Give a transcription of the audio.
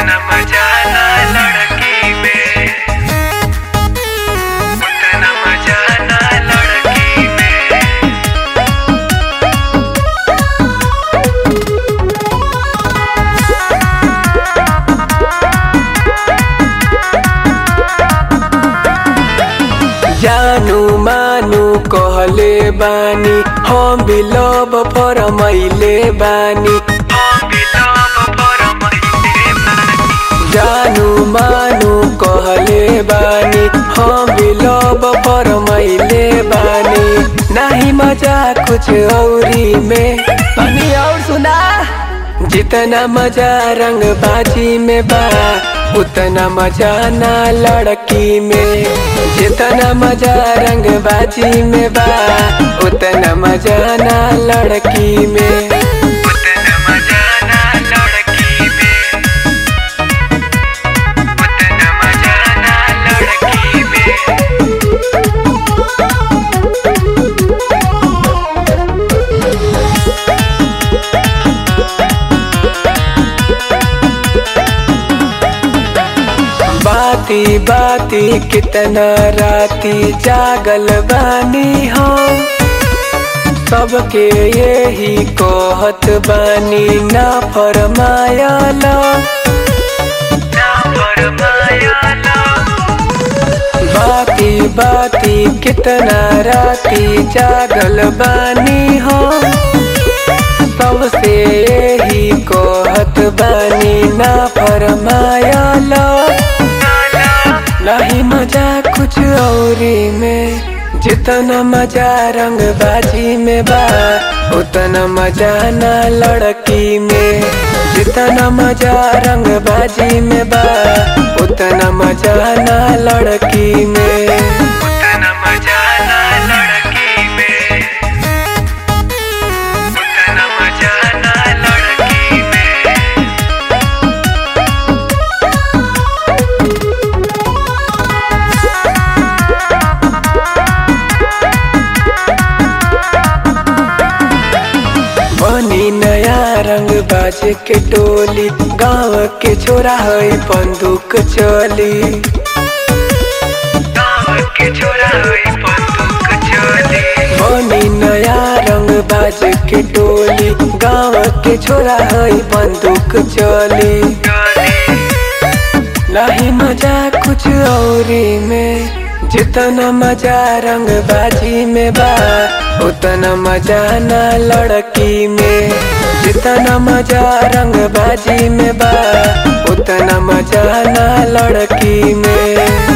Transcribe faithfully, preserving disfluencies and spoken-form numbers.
उतना मजा ना लड़की में, उतना मजा ना लड़की में। जानू मानू कहले बानी हम भी लव फरमैले बानी, जानू मानू कहले बानी हम भी लव फरमैले बानी। नहीं मजा कुछ औरी में बानी और सुना, जितना मजा रंगबाजी में बा उतना मजा ना लड़की में, जितना मजा रंगबाजी में बा उतना मजा ना लड़की में, उतना मजा ना लड़की में, उतना मजा ना लड़की में। बाती बाती कितना राती जागल बानी हम, सबके यही कहत बानी ना फरमायाला, ना फरमायाला। बाती बाती कितना राती जागल बानी हम, सबसे यही कहत बानी ना फरमायाला। नहीं मजा कुछ औरी में, जितना मजा रंगबाजी में बा उतना मजा ना लड़की में, जितना मजा रंगबाजी में बा उतना मजा ना लड़की में, उतना मजा ना लड़की में, उतना मजा ना लड़की में। बनी नया रंग बाज के टोली, गाँव के छोरा है बंदूक चली, गाँव के छोरा है बंदूक चली। बनी नया रंग बाज के टोली, गाँव के छोरा है बंदूक चली। नहीं मजा कुछ औरी में, जितना मजा रंगबाजी में बा उतना मजा ना लड़की में, जितना मजा रंगबाजी में बा उतना मजा ना लड़की में।